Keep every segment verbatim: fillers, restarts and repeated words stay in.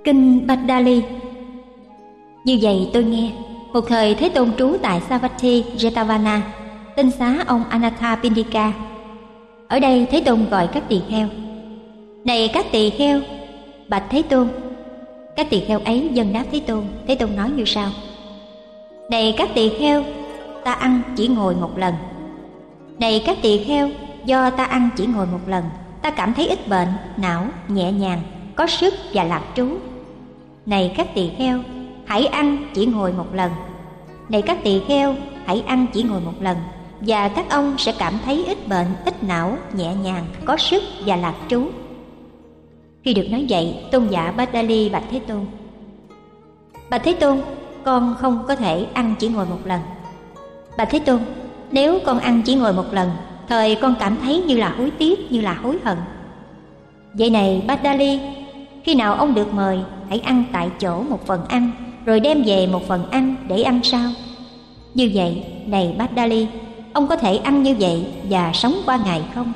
Kinh Bạch Đa Ly. Như vậy tôi nghe, một thời Thế Tôn trú tại Savatthi Jetavana, tinh xá ông Anathapindika. Ở đây Thế Tôn gọi các tỳ kheo: này các tỳ kheo, bạch Thế Tôn. Các tỳ kheo ấy dâng đáp Thế Tôn. Thế Tôn nói như sau: này các tỳ kheo, ta ăn chỉ ngồi một lần. Này các tỳ kheo, do ta ăn chỉ ngồi một lần, ta cảm thấy ít bệnh, não, nhẹ nhàng, có sức và lạc trú. Này các tỳ kheo, hãy ăn chỉ ngồi một lần. Này các tỳ kheo, hãy ăn chỉ ngồi một lần, và các ông sẽ cảm thấy ít bệnh, ít não, nhẹ nhàng, có sức và lạc trú. Khi được nói vậy, tôn giả Bạch Đa Ly bạch Thế Tôn: bạch Thế Tôn, con không có thể ăn chỉ ngồi một lần. Bạch Thế Tôn, nếu con ăn chỉ ngồi một lần, thời con cảm thấy như là hối tiếc, như là hối hận. Vậy này Bạch Đa Ly, khi nào ông được mời, hãy ăn tại chỗ một phần ăn, rồi đem về một phần ăn để ăn sau. Như vậy, này Bạch Đa Ly, ông có thể ăn như vậy và sống qua ngày không?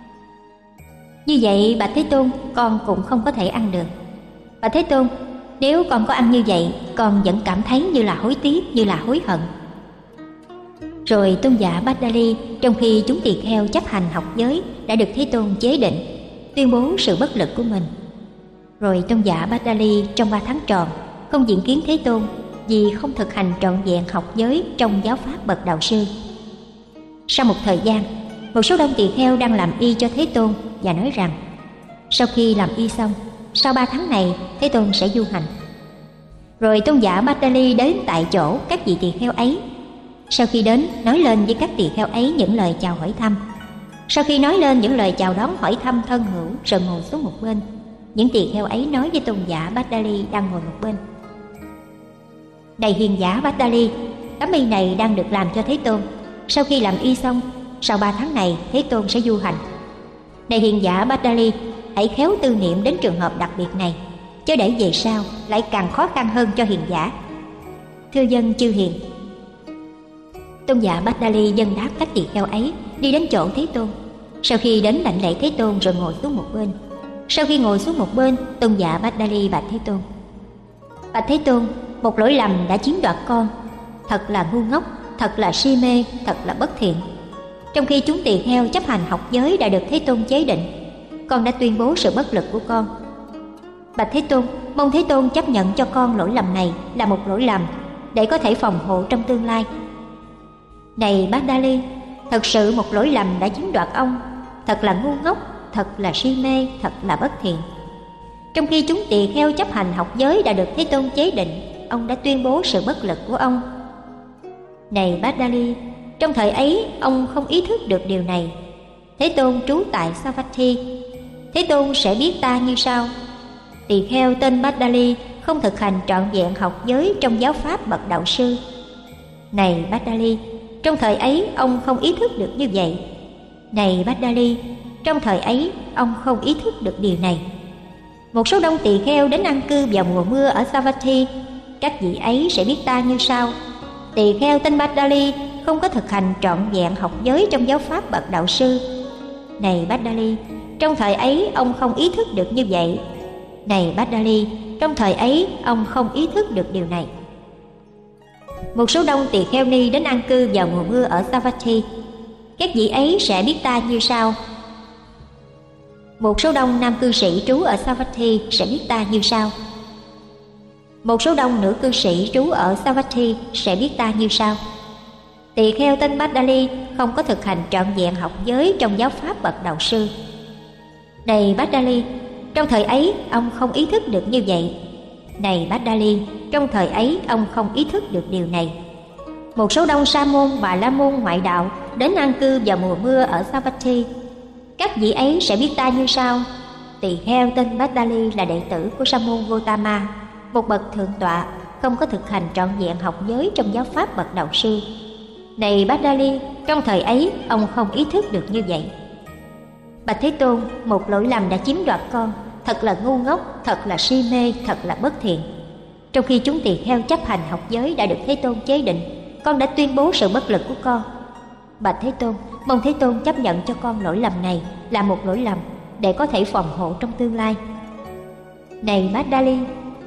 Như vậy bạch Thế Tôn, con cũng không có thể ăn được. Bạch Thế Tôn, nếu con có ăn như vậy, con vẫn cảm thấy như là hối tiếc, như là hối hận. Rồi tôn giả Bạch Đa Ly, trong khi chúng tỳ kheo chấp hành học giới đã được Thế Tôn chế định, tuyên bố sự bất lực của mình. Rồi tôn giả Bạch Đa Ly trong ba tháng tròn không diện kiến Thế Tôn, vì không thực hành trọn vẹn học giới trong giáo pháp bậc đạo sư. Sau một thời gian, một số đông tỳ kheo đang làm y cho Thế Tôn và nói rằng: sau khi làm y xong, sau ba tháng này Thế Tôn sẽ du hành. Rồi tôn giả Bạch Đa Ly đến tại chỗ các vị tỳ kheo ấy. Sau khi đến, nói lên với các tỳ kheo ấy những lời chào hỏi thăm. Sau khi nói lên những lời chào đón hỏi thăm thân hữu, rồi ngồi xuống một bên. Những tỳ kheo ấy nói với tôn giả Bạch Đa Ly đang ngồi một bên: này hiền giả Bạch Đa Ly, tấm y này đang được làm cho Thế Tôn. Sau khi làm y xong, sau ba tháng này Thế Tôn sẽ du hành. Này hiền giả Bạch Đa Ly, hãy khéo tư niệm đến trường hợp đặc biệt này, chớ để về sau lại càng khó khăn hơn cho hiền giả. Thưa dân chư hiền. Tôn giả Bạch Đa Ly dâng đáp các tỳ kheo ấy, đi đến chỗ Thế Tôn. Sau khi đến đảnh lễ Thế Tôn rồi ngồi xuống một bên. Sau khi ngồi xuống một bên, tôn giả Bạch Đa Ly bạch Thế Tôn: bạch Thế Tôn, một lỗi lầm đã chiếm đoạt con. Thật là ngu ngốc, thật là si mê, thật là bất thiện. Trong khi chúng tỳ kheo chấp hành học giới đã được Thế Tôn chế định, con đã tuyên bố sự bất lực của con. Bạch Thế Tôn, mong Thế Tôn chấp nhận cho con lỗi lầm này là một lỗi lầm, để có thể phòng hộ trong tương lai. Này Bạch Đa Ly, thật sự một lỗi lầm đã chiếm đoạt ông. Thật là ngu ngốc, thật là si mê, thật là bất thiện. Trong khi chúng tỳ kheo chấp hành học giới đã được Thế Tôn chế định, ông đã tuyên bố sự bất lực của ông. Này Bạch Đa Ly, trong thời ấy ông không ý thức được điều này. Thế Tôn trú tại Savatthi. Thế Tôn sẽ biết ta như sau: tỳ kheo tên Bạch Đa Ly không thực hành trọn vẹn học giới trong giáo pháp bậc đạo sư. Này Bạch Đa Ly, trong thời ấy ông không ý thức được như vậy. Này Bạch Đa Ly, trong thời ấy ông không ý thức được điều này. Một số đông tỳ kheo đến an cư vào mùa mưa ở Savatthi. Các vị ấy sẽ biết ta như sau: tỳ kheo tên Bạch Đa Ly không có thực hành trọn vẹn học giới trong giáo pháp bậc đạo sư. Này Bạch Đa Ly, trong thời ấy ông không ý thức được như vậy. Này Bạch Đa Ly, trong thời ấy ông không ý thức được điều này. Một số đông tỳ kheo ni đến an cư vào mùa mưa ở Savatthi. Các vị ấy sẽ biết ta như sau: một số đông nam cư sĩ trú ở Savatthi sẽ biết ta như sau. Một số đông nữ cư sĩ trú ở Savatthi sẽ biết ta như sau. Tỳ kheo tên Bạch Đa Ly không có thực hành trọn vẹn học giới trong giáo pháp bậc đạo sư. Này Bạch Đa Ly, trong thời ấy ông không ý thức được như vậy. Này Bạch Đa Ly, trong thời ấy ông không ý thức được điều này. Một số đông sa môn và la môn ngoại đạo đến an cư vào mùa mưa ở Savatthi. Các vị ấy sẽ biết ta như sau. Tỳ kheo tên Bạch Đa Ly là đệ tử của sa môn Gotama, một bậc thượng tọa, không có thực hành trọn vẹn học giới trong giáo pháp bậc đạo sư. Này Bạch Đa Ly, trong thời ấy ông không ý thức được như vậy. Bạch Thế Tôn, một lỗi lầm đã chiếm đoạt con. Thật là ngu ngốc, thật là si mê, thật là bất thiện. Trong khi chúng tỳ kheo chấp hành học giới đã được Thế Tôn chế định, con đã tuyên bố sự bất lực của con. Bạch Thế Tôn, mong Thế Tôn chấp nhận cho con lỗi lầm này là một lỗi lầm, để có thể phòng hộ trong tương lai. Này Bạch Đa Ly,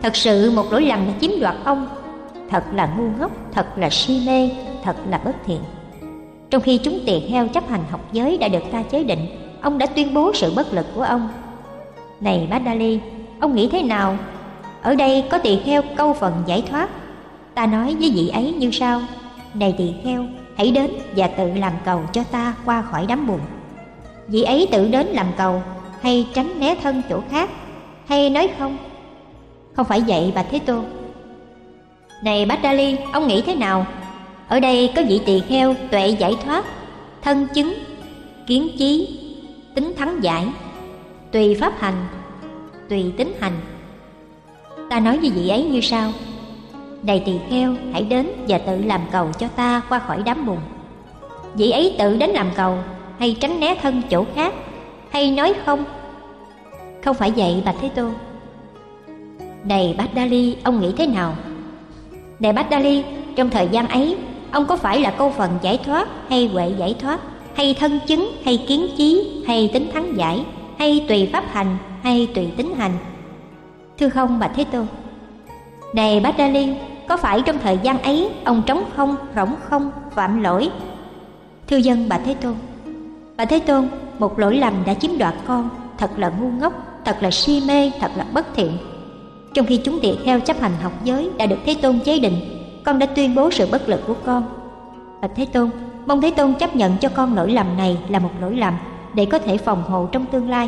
Thật sự một lỗi lầm đã chiếm đoạt ông. Thật là ngu ngốc, thật là si mê, thật là bất thiện. Trong khi chúng tỳ kheo chấp hành học giới đã được ta chế định, ông đã tuyên bố sự bất lực của ông. Này Badali, ông nghĩ thế nào? Ở đây có tỳ kheo câu phần giải thoát. Ta nói với vị ấy như sau: này tỳ kheo, hãy đến và tự làm cầu cho ta qua khỏi đám bùn. Vị ấy tự đến làm cầu, hay tránh né thân chỗ khác, hay nói không? Không phải vậy Bạch Thế Tôn. Này Badali, ông nghĩ thế nào? Ở đây có vị tỳ kheo tuệ giải thoát, thân chứng, kiến chí, tính thắng giải, tùy pháp hành, tùy tính hành. Ta nói với vị ấy như sau: này tỳ kheo, hãy đến và tự làm cầu cho ta qua khỏi đám bùn. Vị ấy tự đến làm cầu, hay tránh né thân chỗ khác, hay nói không? Không phải vậy Bạch Thế Tôn. Này Badali, ông nghĩ thế nào? Này Badali, trong thời gian ấy, ông có phải là câu phần giải thoát, hay huệ giải thoát, hay thân chứng, hay kiến chí, hay tính thắng giải, hay tùy pháp hành, hay tùy tính hành? Thưa không Bạch Thế Tôn. Này Badali, có phải trong thời gian ấy ông trống không, rỗng không, phạm lỗi? Thưa dân Bạch Thế Tôn. Bạch Thế Tôn, một lỗi lầm đã chiếm đoạt con. Thật là ngu ngốc, thật là si mê, thật là bất thiện. Trong khi chúng tỳ kheo chấp hành học giới đã được Thế Tôn chế định, con đã tuyên bố sự bất lực của con. Bạch Thế Tôn, mong Thế Tôn chấp nhận cho con lỗi lầm này là một lỗi lầm, để có thể phòng hộ trong tương lai.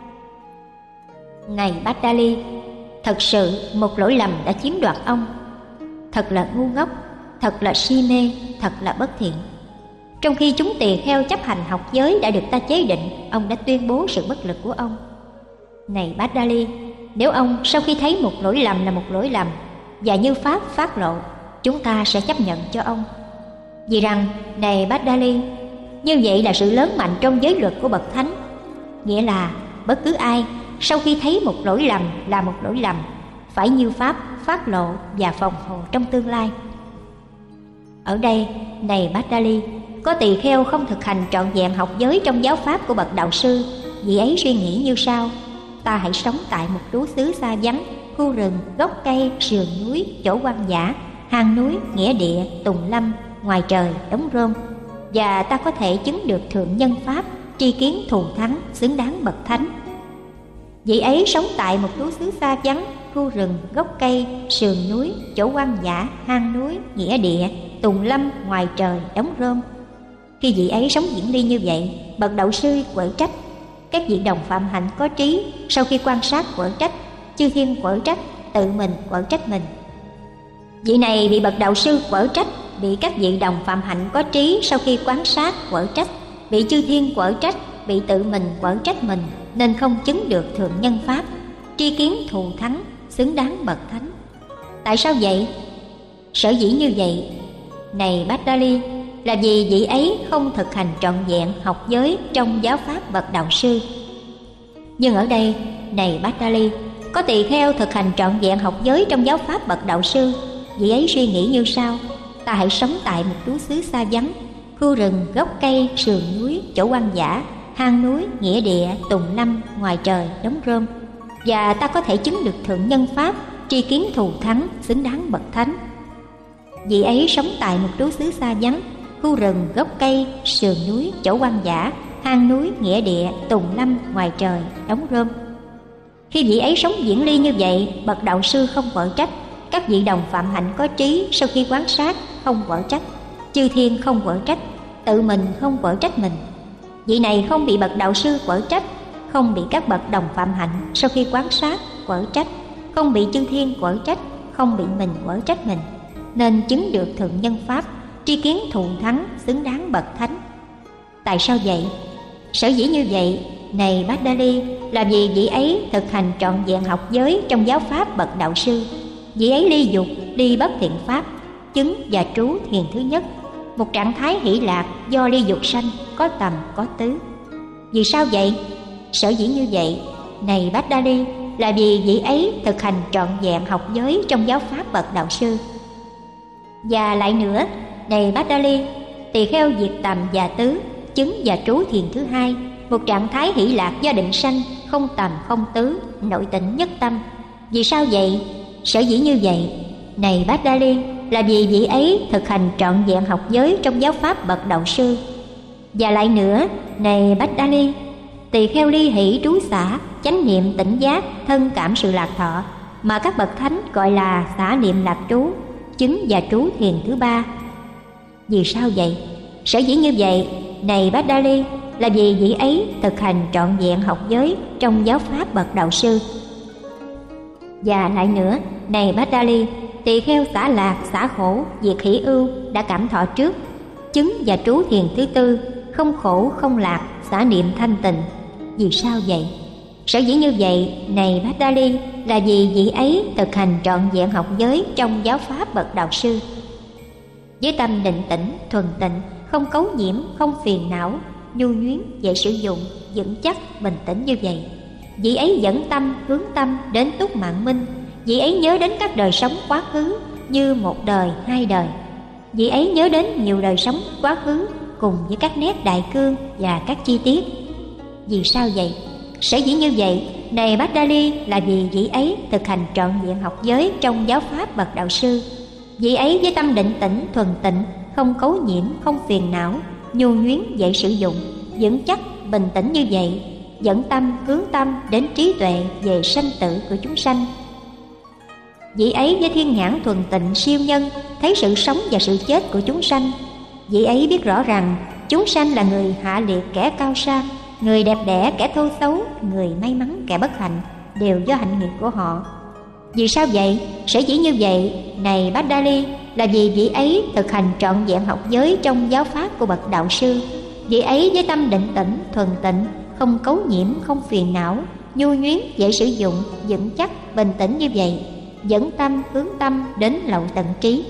Này Badali, thật sự một lỗi lầm đã chiếm đoạt ông. Thật là ngu ngốc, thật là si mê, thật là bất thiện. Trong khi chúng tỳ kheo chấp hành học giới đã được ta chế định, ông đã tuyên bố sự bất lực của ông. Này Badali, nếu ông sau khi thấy một lỗi lầm là một lỗi lầm và như pháp phát lộ, chúng ta sẽ chấp nhận cho ông. Vì rằng, này Badali, như vậy là sự lớn mạnh trong giới luật của bậc thánh. Nghĩa là bất cứ ai sau khi thấy một lỗi lầm là một lỗi lầm phải như pháp phát lộ và phòng hộ trong tương lai. Ở đây, này Badali, có tỳ kheo không thực hành trọn vẹn học giới trong giáo pháp của bậc đạo sư. Vị ấy suy nghĩ như sau: ta hãy sống tại một trú xứ xa vắng, khu rừng, gốc cây, sườn núi, chỗ hoang dã, hang núi, nghĩa địa, tùng lâm, ngoài trời, đống rơm, và ta có thể chứng được thượng nhân pháp, tri kiến thù thắng, xứng đáng bậc thánh. Vị ấy sống tại một trú xứ xa vắng, khu rừng, gốc cây, sườn núi, chỗ hoang dã, hang núi, nghĩa địa, tùng lâm, ngoài trời, đống rơm. Khi vị ấy sống diễn ly như vậy, bậc đạo sư quở trách. Các vị đồng phạm hạnh có trí sau khi quan sát quở trách, chư thiên quở trách, tự mình quở trách mình. Vị này bị bậc đạo sư quở trách, bị các vị đồng phạm hạnh có trí sau khi quan sát quở trách, bị chư thiên quở trách, bị tự mình quở trách mình, nên không chứng được thượng nhân pháp, tri kiến thù thắng, xứng đáng bậc thánh. Tại sao vậy? Sở dĩ như vậy, này Badali, là vì vị ấy không thực hành trọn vẹn học giới trong giáo pháp bậc đạo sư. Nhưng ở đây, này Badali, có tỳ kheo thực hành trọn vẹn học giới trong giáo pháp bậc đạo sư. Vị ấy suy nghĩ như sau: ta hãy sống tại một trú xứ xa vắng, khu rừng, gốc cây, sườn núi, chỗ hoang dã, hang núi, nghĩa địa, tùng lâm, ngoài trời, đống rơm, và ta có thể chứng được thượng nhân pháp, tri kiến thù thắng, xứng đáng bậc thánh. Vị ấy sống tại một trú xứ xa vắng, khu rừng, gốc cây, sườn núi, chỗ hoang dã, hang núi, nghĩa địa, tùng lâm, ngoài trời, đống rơm. Khi vị ấy sống diễn ly như vậy, bậc đạo sư không quở trách. Các vị đồng phạm hạnh có trí sau khi quan sát không quở trách, chư thiên không quở trách, tự mình không quở trách mình. Vị này không bị bậc đạo sư quở trách, không bị các bậc đồng phạm hạnh sau khi quan sát quở trách, không bị chư thiên quở trách, không bị mình quở trách mình, nên chứng được thượng nhân pháp, tri kiến thù thắng, xứng đáng bậc thánh. Tại sao vậy? Sở dĩ như vậy, này Badali, là vì vị ấy thực hành trọn vẹn học giới trong giáo pháp bậc đạo sư. Vị ấy ly dục, ly bất thiện pháp, chứng và trú thiền thứ nhất, một trạng thái hỷ lạc do ly dục sanh, có tầm có tứ. Vì sao vậy? Sở dĩ như vậy, này Badali, là vì vị ấy thực hành trọn vẹn học giới trong giáo pháp bậc đạo sư. Và lại nữa, này Badali, tỳ kheo diệt tầm và tứ, chứng và trú thiền thứ hai, một trạng thái hỷ lạc do định sanh, không tầm không tứ, nội tịnh nhất tâm. Vì sao vậy? sở dĩ như vậy, này Bát Đa Ly, là vì vị ấy thực hành trọn vẹn học giới trong giáo pháp bậc đạo sư. Và lại nữa, này Bát Đa Ly, tỳ kheo ly hỷ trú xả, chánh niệm tỉnh giác, thân cảm sự lạc thọ, mà các bậc thánh gọi là xả niệm lạc trú, chứng và trú thiền thứ ba. Vì sao vậy? Sở dĩ như vậy, này Bát Đa Ly, là vì vị ấy thực hành trọn vẹn học giới trong giáo pháp bậc đạo sư. Và lại nữa, này Bát Đa Ly, tỳ kheo xả lạc, xả khổ, diệt hỷ ưu đã cảm thọ trước, chứng và trú thiền thứ tư, không khổ không lạc, xả niệm thanh tịnh. Vì sao vậy? Sở dĩ như vậy, này Bát Đa Ly, là vì vị ấy thực hành trọn vẹn học giới trong giáo pháp bậc đạo sư. Với tâm định tĩnh, thuần tịnh, không cấu nhiễm, không phiền não, nhu nhuyến, dễ sử dụng, vững chắc, bình tĩnh như vậy, vị ấy dẫn tâm, hướng tâm đến túc mạng minh. Vị ấy nhớ đến các đời sống quá khứ như một đời, hai đời. Vị ấy nhớ đến nhiều đời sống quá khứ cùng với các nét đại cương và các chi tiết. Vì sao vậy? Sở dĩ như vậy, này Bát Đa Ly, là vì vị ấy thực hành trọn vẹn học giới trong giáo pháp bậc đạo sư. Vị ấy với tâm định tĩnh, thuần tịnh, không cấu nhiễm, không phiền não, nhu nhuyến, dễ sử dụng, vững chắc, bình tĩnh như vậy, dẫn tâm, hướng tâm đến trí tuệ về sanh tử của chúng sanh. Vị ấy với thiên nhãn thuần tịnh siêu nhân, thấy sự sống và sự chết của chúng sanh. Vị ấy biết rõ rằng chúng sanh là người hạ liệt kẻ cao sang, người đẹp đẽ kẻ thô xấu, người may mắn kẻ bất hạnh, đều do hạnh nghiệp của họ. Vì sao vậy? Sở dĩ như vậy, này Bát Đa Ly, là vì vị ấy thực hành trọn vẹn học giới trong giáo pháp của bậc đạo sư. Vị ấy với tâm định tĩnh, thuần tịnh, không cấu nhiễm, không phiền não, nhu nhuyến, dễ sử dụng, vững chắc, bình tĩnh như vậy, dẫn tâm, hướng tâm đến lậu tận trí.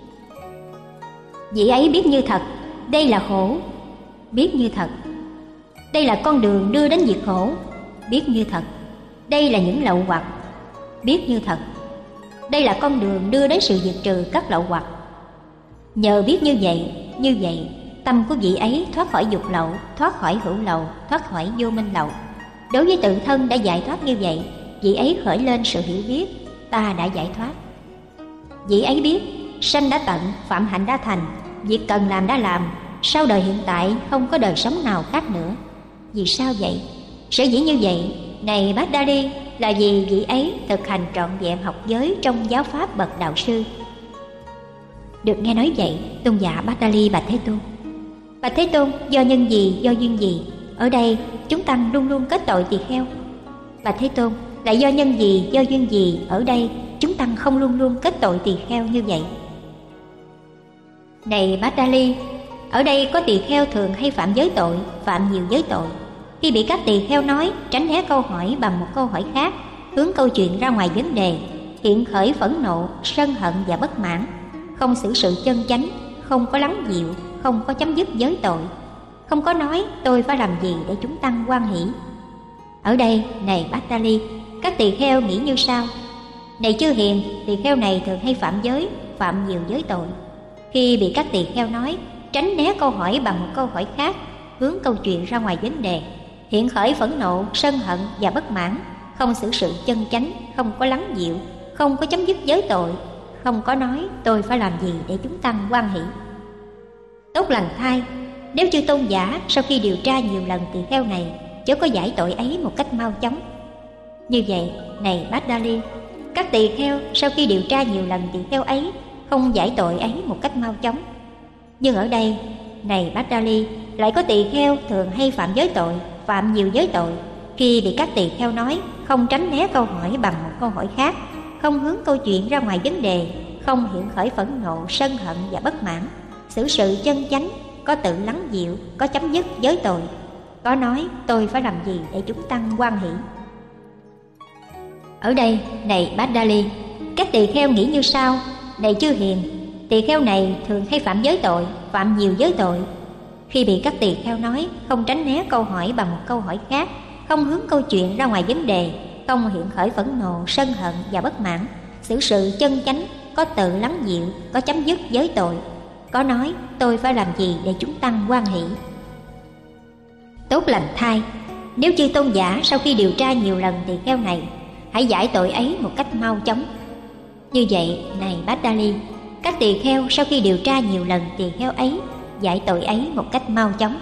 Vị ấy biết như thật, đây là khổ, biết như thật, đây là con đường đưa đến diệt khổ, biết như thật, đây là những lậu hoặc, biết như thật, đây là con đường đưa đến sự diệt trừ các lậu hoặc. Nhờ biết như vậy, như vậy, tâm của vị ấy thoát khỏi dục lậu, thoát khỏi hữu lậu, thoát khỏi vô minh lậu. Đối với tự thân đã giải thoát như vậy, vị ấy khởi lên sự hiểu biết, ta đã giải thoát. Vị ấy biết, sanh đã tận, phạm hạnh đã thành, việc cần làm đã làm, sau đời hiện tại không có đời sống nào khác nữa. Vì sao vậy? Sở dĩ như vậy, này Bát Đa Ly, là vì vị ấy thực hành trọn vẹn học giới trong giáo pháp bậc đạo sư. Được nghe nói vậy, tôn giả Bát Đa Ly bạch Thế Tôn: Bạch Thế Tôn, do nhân gì, do duyên gì, ở đây chúng tăng luôn luôn kết tội tỳ kheo? Bạch Thế Tôn, lại do nhân gì, do duyên gì, ở đây chúng tăng không luôn luôn kết tội tỳ kheo như vậy? Này Bát Đa Ly, ở đây có tỳ kheo thường hay phạm giới tội, phạm nhiều giới tội. Khi bị các tỳ kheo nói, tránh né câu hỏi bằng một câu hỏi khác, hướng câu chuyện ra ngoài vấn đề, hiện khởi phẫn nộ, sân hận và bất mãn, không xử sự chân chánh, không có lắng dịu, không có chấm dứt giới tội, không có nói tôi phải làm gì để chúng tăng hoan hỷ. Ở đây, này Bát Đa Ly, các tỳ kheo nghĩ như sau: này chư hiền, tỳ kheo này thường hay phạm giới, phạm nhiều giới tội. Khi bị các tỳ kheo nói, tránh né câu hỏi bằng một câu hỏi khác, hướng câu chuyện ra ngoài vấn đề, hiện khởi phẫn nộ, sân hận và bất mãn, không xử sự chân chánh, không có lắng dịu, không có chấm dứt giới tội, không có nói tôi phải làm gì để chúng tăng hoan hỷ. Tốt lành thay, nếu chư tôn giả sau khi điều tra nhiều lần tỳ kheo này chớ có giải tội ấy một cách mau chóng. Như vậy, này Bát Đa Ly, các tỳ kheo sau khi điều tra nhiều lần tỳ kheo ấy không giải tội ấy một cách mau chóng. Nhưng ở đây, này Bát Đa Ly, lại có tỳ kheo thường hay phạm giới tội, phạm nhiều giới tội. Khi bị các tỳ kheo nói, không tránh né câu hỏi bằng một câu hỏi khác, không hướng câu chuyện ra ngoài vấn đề, không hiện khởi phẫn nộ, sân hận và bất mãn, xử sự chân chánh, có tự lắng dịu, có chấm dứt giới tội, có nói tôi phải làm gì để chúng tăng hoan hỷ. Ở đây, này Bát Đa Ly, các tỳ kheo nghĩ như sau: này chư hiền, tỳ kheo này thường hay phạm giới tội, phạm nhiều giới tội. Khi bị các tỳ kheo nói, không tránh né câu hỏi bằng một câu hỏi khác, không hướng câu chuyện ra ngoài vấn đề, không hiện khởi phẫn nộ, sân hận và bất mãn, xử sự chân chánh, có tự lắng dịu, có chấm dứt giới tội, có nói tôi phải làm gì để chúng tăng hoan hỷ. Tốt lành thay, nếu chư tôn giả sau khi điều tra nhiều lần tỳ kheo này, hãy giải tội ấy một cách mau chóng. Như vậy, này Bát Đa Ly, các tỳ kheo sau khi điều tra nhiều lần tỳ kheo ấy giải tội ấy một cách mau chóng.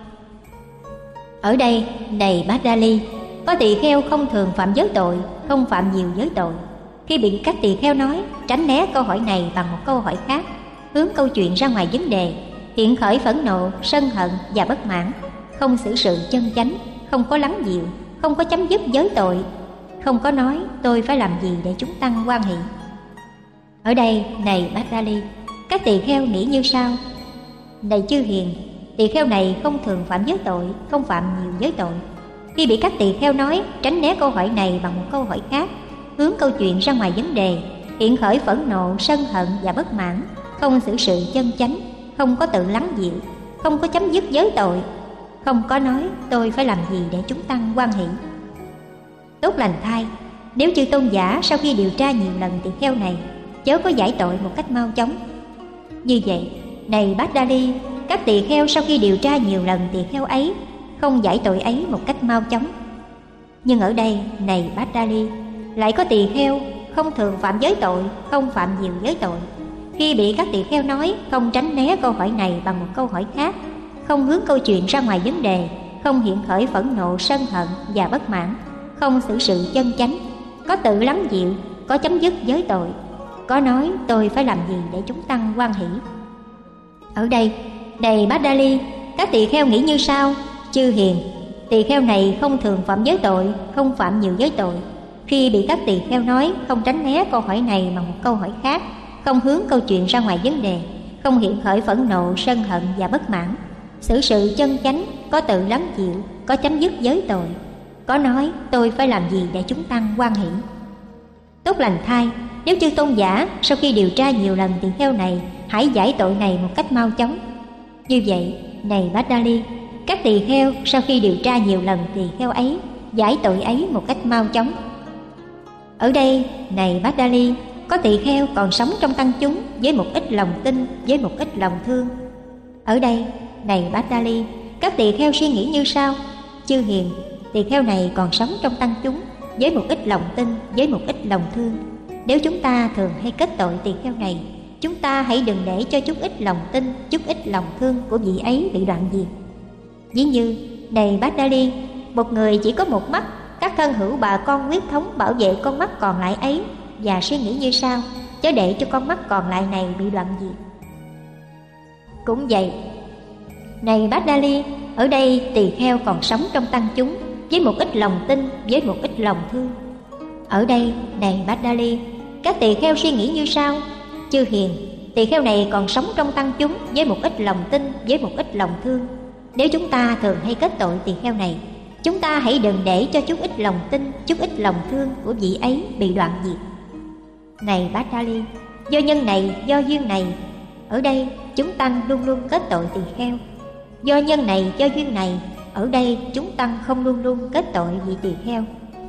Ở đây, này Bát Đa Ly, có tỳ kheo không thường phạm giới tội, không phạm nhiều giới tội. Khi bị các tỳ kheo nói, tránh né câu hỏi này bằng một câu hỏi khác, hướng câu chuyện ra ngoài vấn đề, hiện khởi phẫn nộ, sân hận và bất mãn, không xử sự chân chánh, không có lắng dịu, không có chấm dứt giới tội, không có nói tôi phải làm gì để chúng tăng hoan hỷ. Ở đây, này Bát Đa Ly, các tỳ kheo nghĩ như sau: này chư hiền, tỳ kheo này không thường phạm giới tội, không phạm nhiều giới tội. Khi bị các tỳ kheo nói, tránh né câu hỏi này bằng một câu hỏi khác, hướng câu chuyện ra ngoài vấn đề, hiện khởi phẫn nộ, sân hận và bất mãn, không xử sự chân chánh, không có tự lắng dịu, không có chấm dứt giới tội, không có nói tôi phải làm gì để chúng tăng hoan hỷ. Tốt lành thay, nếu chư tôn giả sau khi điều tra nhiều lần tỳ kheo này chớ có giải tội một cách mau chóng. Như vậy, này Bát Đa Ly, các tỳ kheo sau khi điều tra nhiều lần tỳ kheo ấy không giải tội ấy một cách mau chóng. Nhưng ở đây, này Bát Đa Ly, lại có tỳ kheo không thường phạm giới tội, không phạm nhiều giới tội. Khi bị các tỳ kheo nói, không tránh né câu hỏi này bằng một câu hỏi khác, không hướng câu chuyện ra ngoài vấn đề, không hiện khởi phẫn nộ, sân hận và bất mãn, không xử sự chân chánh, có tự lắng dịu, có chấm dứt giới tội, có nói tôi phải làm gì để chúng tăng hoan hỷ. Ở đây, này Bát Đa Ly, các tỳ kheo nghĩ như sau: chư hiền, tỳ kheo này không thường phạm giới tội, không phạm nhiều giới tội. Khi bị các tỳ kheo nói, không tránh né câu hỏi này bằng một câu hỏi khác, không hướng câu chuyện ra ngoài vấn đề, không hiện khởi phẫn nộ, sân hận và bất mãn, xử sự chân chánh, có tự lắng dịu, có chấm dứt giới tội, có nói tôi phải làm gì để chúng tăng hoan hỷ. Tốt lành thay, nếu chư tôn giả sau khi điều tra nhiều lần tỳ kheo này hãy giải tội này một cách mau chóng. Như vậy, này Bát Đa Ly, các tỳ kheo sau khi điều tra nhiều lần tỳ kheo ấy giải tội ấy một cách mau chóng. Ở đây, này Bát Đa Ly, có tỳ kheo còn sống trong tăng chúng với một ít lòng tin, với một ít lòng thương. Ở đây, này Bát Đa Ly, các tỳ kheo suy nghĩ như sau: chư hiền, tỳ kheo này còn sống trong tăng chúng với một ít lòng tin, với một ít lòng thương. Nếu chúng ta thường hay kết tội tỳ kheo này, chúng ta hãy đừng để cho chút ít lòng tin, chút ít lòng thương của vị ấy bị đoạn diệt. Ví như, này Bát Đa Ly, một người chỉ có một mắt, các thân hữu bà con huyết thống bảo vệ con mắt còn lại ấy và suy nghĩ như sau: chớ để cho con mắt còn lại này bị đoạn diệt. Cũng vậy, này Bát Đa Ly, ở đây tỳ kheo còn sống trong tăng chúng với một ít lòng tin, với một ít lòng thương. Ở đây, này Bát Đa Ly, các tỳ kheo suy nghĩ như sau: chư hiền, tỳ kheo này còn sống trong tăng chúng với một ít lòng tin, với một ít lòng thương. Nếu chúng ta thường hay kết tội tỳ kheo này, chúng ta hãy đừng để cho chút ít lòng tin, chút ít lòng thương của vị ấy bị đoạn diệt. Này Bát Đa Ly, do nhân này, do duyên này, ở đây chúng tăng luôn luôn kết tội tỳ kheo. Do nhân này, do duyên này, ở đây chúng tăng không luôn luôn kết tội vị tỳ kheo.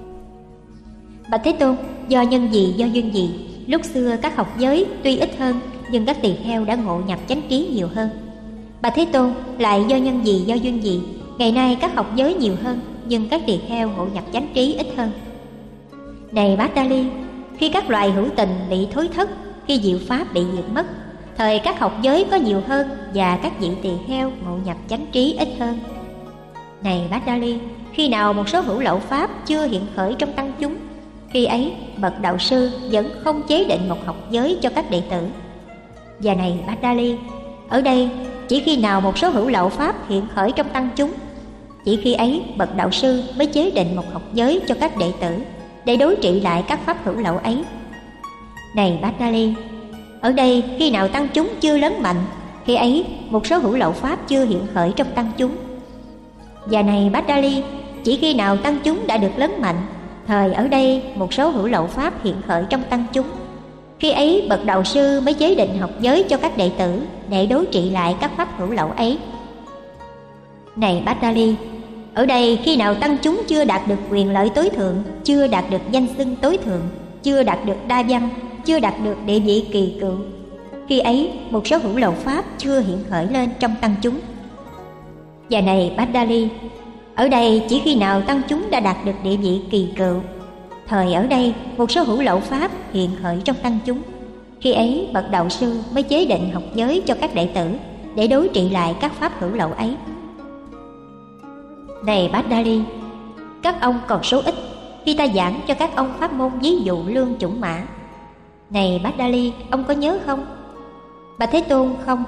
Bạch Thế Tôn, do nhân gì, do duyên gì, lúc xưa các học giới tuy ít hơn, nhưng các tỳ kheo đã ngộ nhập chánh trí nhiều hơn. Bạch Thế Tôn, lại do nhân gì, do duyên gì, ngày nay các học giới nhiều hơn, nhưng các tỳ kheo ngộ nhập chánh trí ít hơn. Này Bát Đa Ly, khi các loài hữu tình bị thối thất, khi diệu pháp bị diệt mất, thời các học giới có nhiều hơn và các vị tỳ kheo ngộ nhập chánh trí ít hơn. Này Bát Đa Ly, khi nào một số hữu lậu pháp chưa hiện khởi trong tăng chúng, khi ấy bậc đạo sư vẫn không chế định một học giới cho các đệ tử. Và này Bát Đa Ly, ở đây chỉ khi nào một số hữu lậu pháp hiện khởi trong tăng chúng, chỉ khi ấy bậc đạo sư mới chế định một học giới cho các đệ tử để đối trị lại các pháp hữu lậu ấy. Này Bát Đa Ly, ở đây khi nào tăng chúng chưa lớn mạnh, khi ấy một số hữu lậu pháp chưa hiện khởi trong tăng chúng. Và này Bát Đa Ly, chỉ khi nào tăng chúng đã được lớn mạnh, thời ở đây một số hữu lậu pháp hiện khởi trong tăng chúng, khi ấy bậc đạo sư mới chế định học giới cho các đệ tử để đối trị lại các pháp hữu lậu ấy. Này Bát Đa Ly, ở đây khi nào tăng chúng chưa đạt được quyền lợi tối thượng, chưa đạt được danh xưng tối thượng, chưa đạt được đa văn, chưa đạt được địa vị kỳ cựu, khi ấy một số hữu lậu pháp chưa hiện khởi lên trong tăng chúng. Và này Bát Đa Ly, ở đây chỉ khi nào tăng chúng đã đạt được địa vị kỳ cựu, Thời ở đây, một số hữu lậu pháp hiện khởi trong tăng chúng. Khi ấy, bậc đạo sư mới chế định học giới cho các đệ tử để đối trị lại các pháp hữu lậu ấy. Này Bát Đa Li, các ông còn số ít khi ta giảng cho các ông pháp môn ví dụ lương chủng mã. Này Bát Đa Li, ông có nhớ không? Bạch Thế Tôn: không.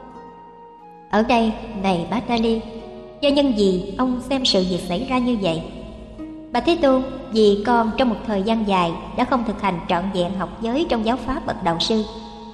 Ở đây, này Bát Đa Li, do nhân gì ông xem sự việc xảy ra như vậy? Bạch Thế Tôn: vì con trong một thời gian dài đã không thực hành trọn vẹn học giới trong giáo pháp bậc đạo sư.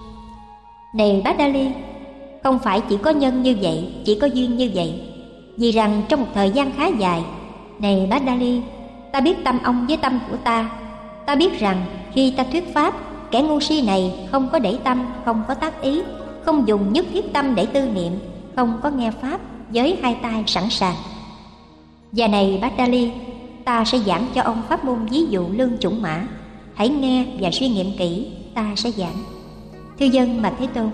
Này Bát Đa Li, không phải chỉ có nhân như vậy, chỉ có duyên như vậy. Vì rằng trong một thời gian khá dài, này Bát Đa Li, ta biết tâm ông với tâm của ta. Ta biết rằng khi ta thuyết pháp, kẻ ngu si này không có để tâm, không có tác ý, không dùng nhất thiết tâm để tư niệm, không có nghe pháp với hai tai sẵn sàng. Và này Bát Đa Li, ta sẽ giảng cho ông pháp môn ví dụ lương chủng mã. Hãy nghe và suy nghiệm kỹ, ta sẽ giảng. Thưa dân bạch Thế Tôn.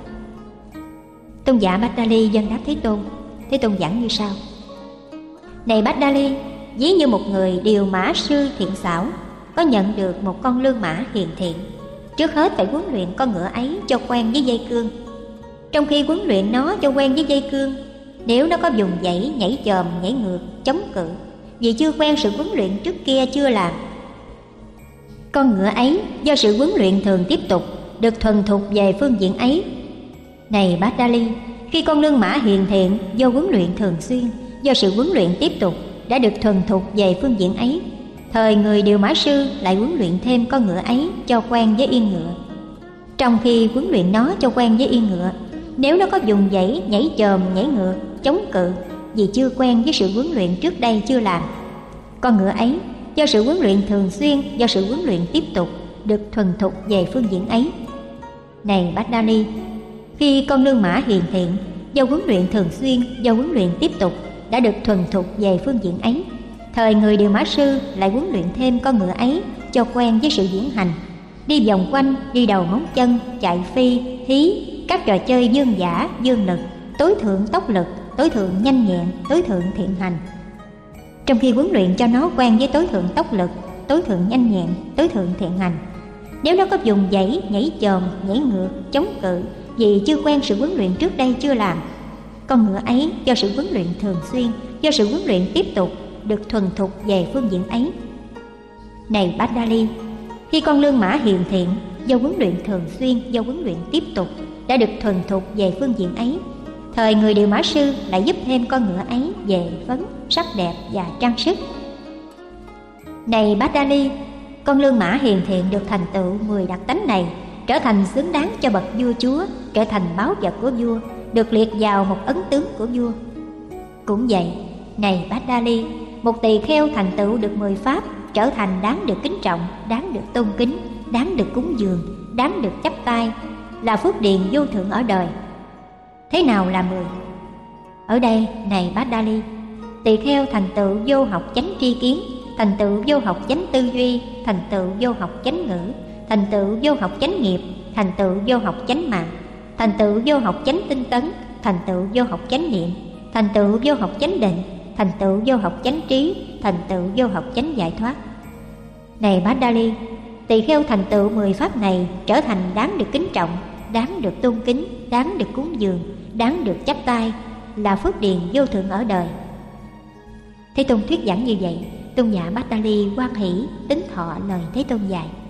Tôn giả Bát Đa Li dân đáp Thế Tôn. Thế Tôn giảng như sau: Này Bát Đa Li, ví như một người điều mã sư thiện xảo có nhận được một con lương mã hiền thiện. Trước hết phải huấn luyện con ngựa ấy cho quen với dây cương. Trong khi huấn luyện nó cho quen với dây cương, nếu nó có vùng vẫy, nhảy chồm, nhảy ngược, chống cự, vì chưa quen sự huấn luyện trước kia chưa làm, con ngựa ấy do sự huấn luyện thường tiếp tục được thuần thục về phương diện ấy. Này Bát Đa Li, khi con lương mã hiền thiện do huấn luyện thường xuyên, do sự huấn luyện tiếp tục đã được thuần thục về phương diện ấy, thời người điều mã sư lại huấn luyện thêm con ngựa ấy cho quen với yên ngựa. Trong khi huấn luyện nó cho quen với yên ngựa, nếu nó có vùng vẫy, nhảy chồm, nhảy ngược, chống cự, vì chưa quen với sự huấn luyện trước đây chưa làm, con ngựa ấy do sự huấn luyện thường xuyên, do sự huấn luyện tiếp tục được thuần thục về phương diện ấy. Này Bát Đa Ni, khi con lương mã hiền thiện do huấn luyện thường xuyên, do huấn luyện tiếp tục đã được thuần thục về phương diện ấy, thời người điều mã sư lại huấn luyện thêm con ngựa ấy cho quen với sự diễn hành, đi vòng quanh, đi đầu móng chân, chạy phi, hí, các trò chơi dương giả, dương lực, tối thượng tốc lực, tối thượng nhanh nhẹn, tối thượng thiện hành. Trong khi huấn luyện cho nó quen với tối thượng tốc lực, tối thượng nhanh nhẹn, tối thượng thiện hành, nếu nó có vùng vẫy, nhảy chồm, nhảy ngược, chống cự, vì chưa quen sự huấn luyện trước đây chưa làm, con ngựa ấy do sự huấn luyện thường xuyên, do sự huấn luyện tiếp tục được thuần thục về phương diện ấy. Này Bát Đa Li, khi con lương mã hiền thiện do huấn luyện thường xuyên, do huấn luyện tiếp tục đã được thuần thục về phương diện ấy, thời người điều mã sư lại giúp thêm con ngựa ấy về phấn, sắc đẹp và trang sức. Này Bát Đa Li, con lương mã hiền thiện được thành tựu mười đặc tánh này, trở thành xứng đáng cho bậc vua chúa, trở thành báu vật của vua, được liệt vào một ấn tướng của vua. Cũng vậy, này Bát Đa Li, một tỳ kheo thành tựu được mười pháp, trở thành đáng được kính trọng, đáng được tôn kính, đáng được cúng dường, đáng được chắp tay, là phước điền vô thượng ở đời. Thế nào là mười? Ở đây, này Bát Đa Li, tỳ kheo thành tựu vô học chánh tri kiến, thành tựu vô học chánh tư duy, thành tựu vô học chánh ngữ, thành tựu vô học chánh nghiệp, thành tựu vô học chánh mạng, thành tựu vô học chánh tinh tấn, thành tựu vô học chánh niệm, thành tựu vô học chánh định, thành tựu vô học chánh trí, thành tựu vô học chánh giải thoát. Này Bát Đa Li, tỳ kheo thành tựu mười pháp này trở thành đáng được kính trọng, đáng được tôn kính, đáng được cúng dường, đáng được chắp tay, là phước điền vô thượng ở đời. Thế Tôn thuyết giảng như vậy, tôn giả Bát Đa Li hoan hỷ tín thọ lời Thế Tôn dạy.